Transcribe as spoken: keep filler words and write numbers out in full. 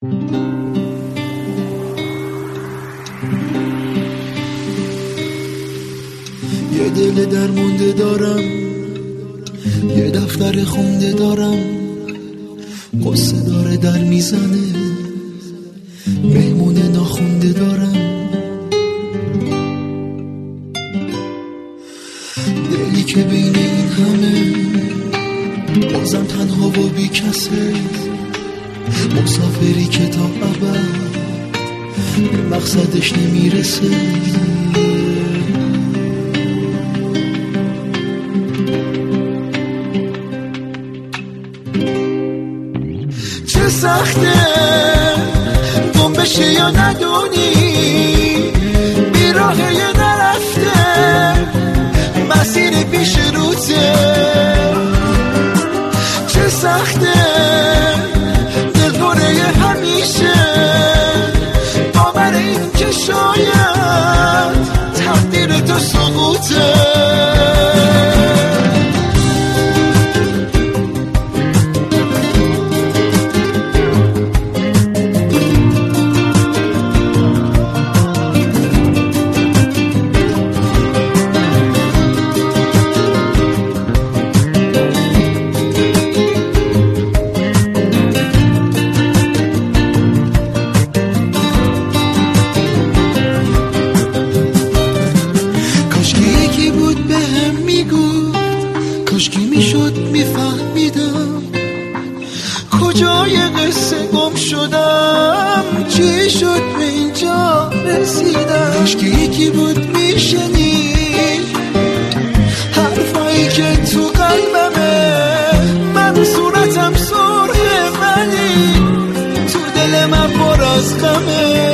یه دل درمونده دارم، یه دفتر خونده دارم، قصه داره در میزنه، مهمون ناخونده دارم. دلی که بین این همه بازم تنها و بی کسه، مسافری که تا ابد به مقصدش نمیرسه. چه سخته گم بشی یا ندونی، بیراهه یا نرفته، مسیر پیش روته. چه سخته دل پره همیشه، باور این که شاید تقدیر تو سقوطه. کاشکی میشد میفهمیدم کجای قصه گم شدم، چی شد به اینجا رسیدم. کاشکی یکی بود میشنید حرفایی که تو قلبمه، من صورتم سرخ ولی تو دل من پر از غمه.